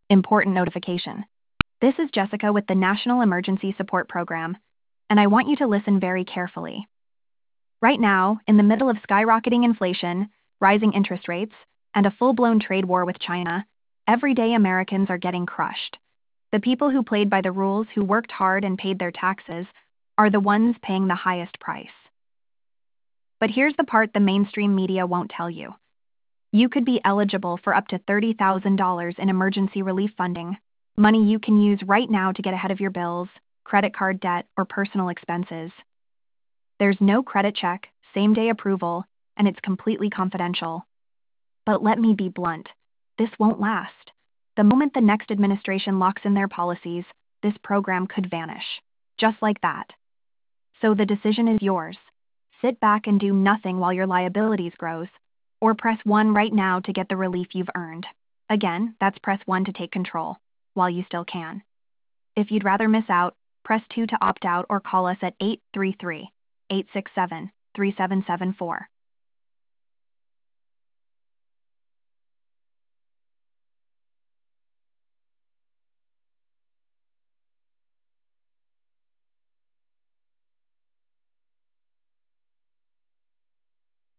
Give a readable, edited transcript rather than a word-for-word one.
Important notification. This is Jessica with the National Emergency Support Program, and I want you to listen very carefully. Right now, in the middle of skyrocketing inflation, rising interest rates, and a full-blown trade war with China, everyday Americans are getting crushed. The people who played by the rules, who worked hard and paid their taxes, are the ones paying the highest price. But here's the part the mainstream media won't tell you. You could be eligible for up to $30,000 in emergency relief funding, money you can use right now to get ahead of your bills, credit card debt, or personal expenses. There's no credit check, same-day approval, and it's completely confidential. But let me be blunt. This won't last. The moment the next administration locks in their policies, this program could vanish. Just like that. So the decision is yours. Sit back and do nothing while your liabilities grows, or press 1 right now to get the relief you've earned. Again, that's press 1 to take control, while you still can. If you'd rather miss out, press 2 to opt out or call us at 833-867-3774.